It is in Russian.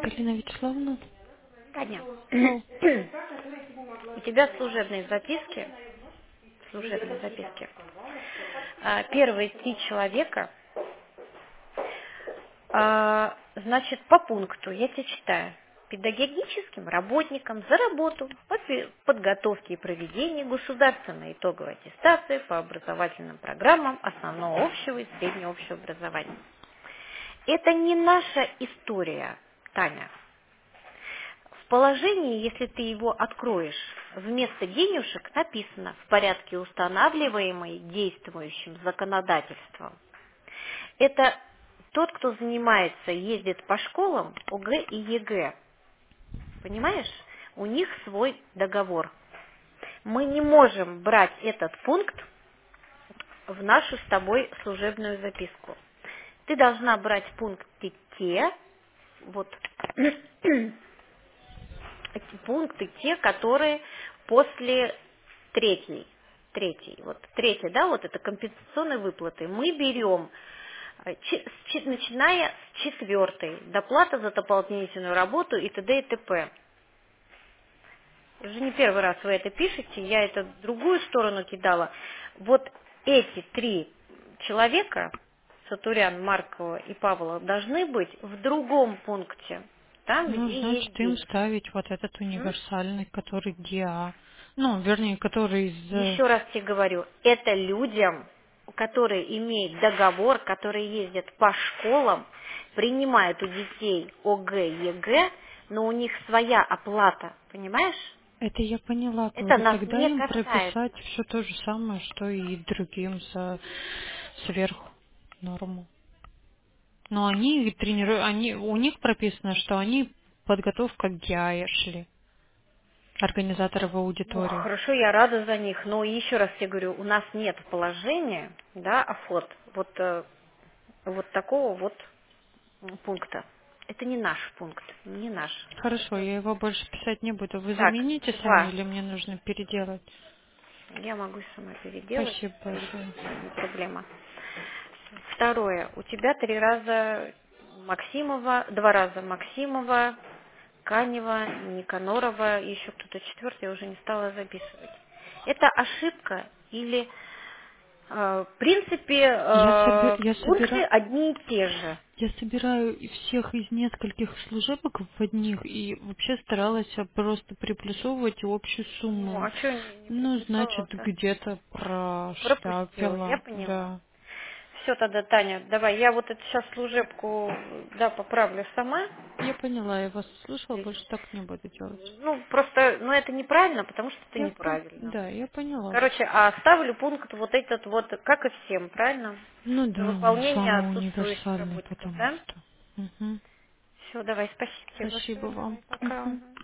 Галина Вячеславовна? Таня, Ау. у тебя служебные записки. Первые 3 человека, значит, по пункту, я тебе читаю. Педагогическим работникам за работу по подготовке и проведению государственной итоговой аттестации по образовательным программам основного общего и среднего общего образования. Это не наша история, Таня. В положении, если ты его откроешь, вместо денежек написано в порядке, устанавливаемый действующим законодательством. Это тот, кто занимается, ездит по школам ОГЭ и ЕГЭ. Понимаешь? У них свой договор. Мы не можем брать этот пункт в нашу с тобой служебную записку. Ты должна брать пункты те, вот эти пункты те, которые после третьей, вот третья, да, вот это компенсационные выплаты, мы берем, начиная с 4-й, доплата за дополнительную работу и т.д. и т.п. Уже не первый раз вы это пишете, я это в другую сторону кидала. Вот эти 3 человека, Сатурян, Маркова и Павлова, должны быть в другом пункте, там, Ну, где есть значит, им деньги. ставить вот этот универсальный, который ГИА. Ну, вернее, который из... Еще раз тебе говорю, это людям, которые имеют договор, которые ездят по школам, принимают у детей ОГЭ, ЕГЭ, но у них своя оплата, понимаешь? Это я поняла, Это говорю, нас тогда не им касается. прописать все то же самое, что и другим за сверху норму. Но они тренируют, у них прописано, что они подготовка к ГИА шли, организаторы в Ну, аудитории. хорошо, я рада за них, но еще раз тебе говорю, у нас нет положения, да, вот такого вот пункта. Это не наш пункт, не наш. Хорошо, я его больше писать не буду. Вы Так, замените сами 2. или мне нужно переделать? Я могу сама переделать, Спасибо большое. не проблема. 2. У тебя 3 раза Максимова, 2 раза Максимова, Канева, Никанорова, и еще кто-то 4-й, я уже не стала записывать. Это ошибка или, в принципе, Я пункты собираю, одни и те же. я собираю всех из нескольких служебок в одних и вообще старалась просто приплюсовывать общую Ну, сумму. а что не Ну, значит, приплюсовала-то? где-то Пропустила, я прошляпила, поняла. да. Все тогда, Таня, давай, я вот эту сейчас служебку, да, поправлю сама. Я поняла, я вас слышала, То есть, больше так не буду делать. ну, просто, ну, это неправильно, потому что это неправильно. Да, я поняла вас. Короче, а ставлю пункт вот этот вот, как и всем, правильно? Ну За да, он выполнение самый отсутствующих универсальный, работников, потому да? что. Мгм. Все, давай, спасибо тебе Спасибо большое, вам. давай, пока. Мгм. Мгм.